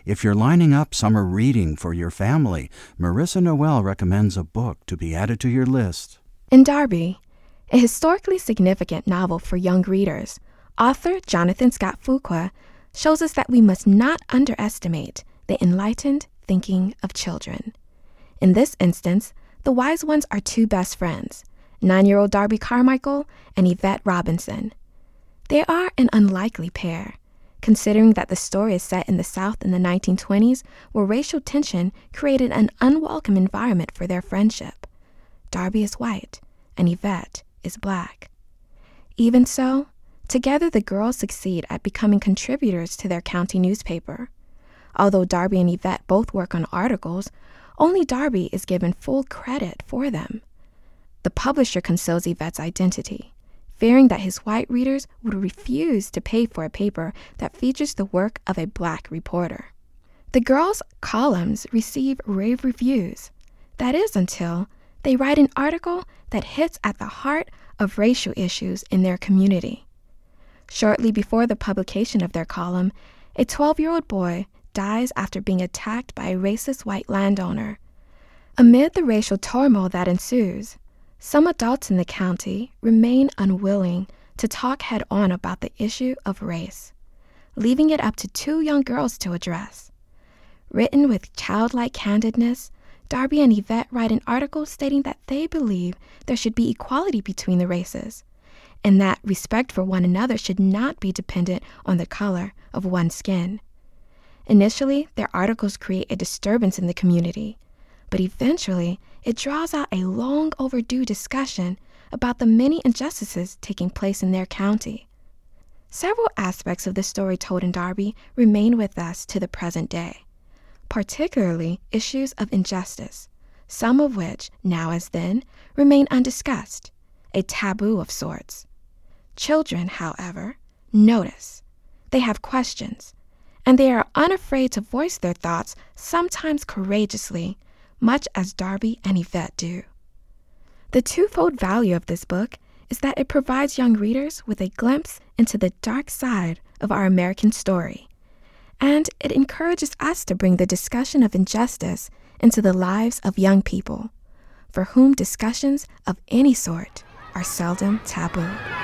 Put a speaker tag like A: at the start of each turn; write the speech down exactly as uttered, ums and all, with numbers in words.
A: If you're lining up summer reading for your family, Marissa Noel recommends a book to be added to your list.
B: In Darby, a historically significant novel for young readers, author Jonathan Scott Fuqua shows us that we must not underestimate the enlightened thinking of children. In this instance, the wise ones are two best friends, nine-year-old Darby Carmichael and Yvette Robinson. They are an unlikely pair, considering that the story is set in the South in the nineteen twenties, where racial tension created an unwelcome environment for their friendship. Darby is white, and Yvette is black. Even so, together the girls succeed at becoming contributors to their county newspaper. Although Darby and Yvette both work on articles, only Darby is given full credit for them. The publisher conceals Yvette's identity, fearing that his white readers would refuse to pay for a paper that features the work of a black reporter. The girls' columns receive rave reviews. That is until they write an article that hits at the heart of racial issues in their community. Shortly before the publication of their column, a twelve-year-old boy dies after being attacked by a racist white landowner. Amid the racial turmoil that ensues, some adults in the county remain unwilling to talk head-on about the issue of race, leaving it up to two young girls to address. Written with childlike candidness, Darby and Yvette write an article stating that they believe there should be equality between the races, and that respect for one another should not be dependent on the color of one's skin. Initially, their articles create a disturbance in the community, but eventually it draws out a long overdue discussion about the many injustices taking place in their county. Several aspects of the story told in Darby remain with us to the present day, particularly issues of injustice, some of which, now as then, remain undiscussed, a taboo of sorts. Children, however, notice. They have questions, and they are unafraid to voice their thoughts, sometimes courageously, much as Darby and Yvette do. The twofold value of this book is that it provides young readers with a glimpse into the dark side of our American story, and it encourages us to bring the discussion of injustice into the lives of young people, for whom discussions of any sort are seldom taboo.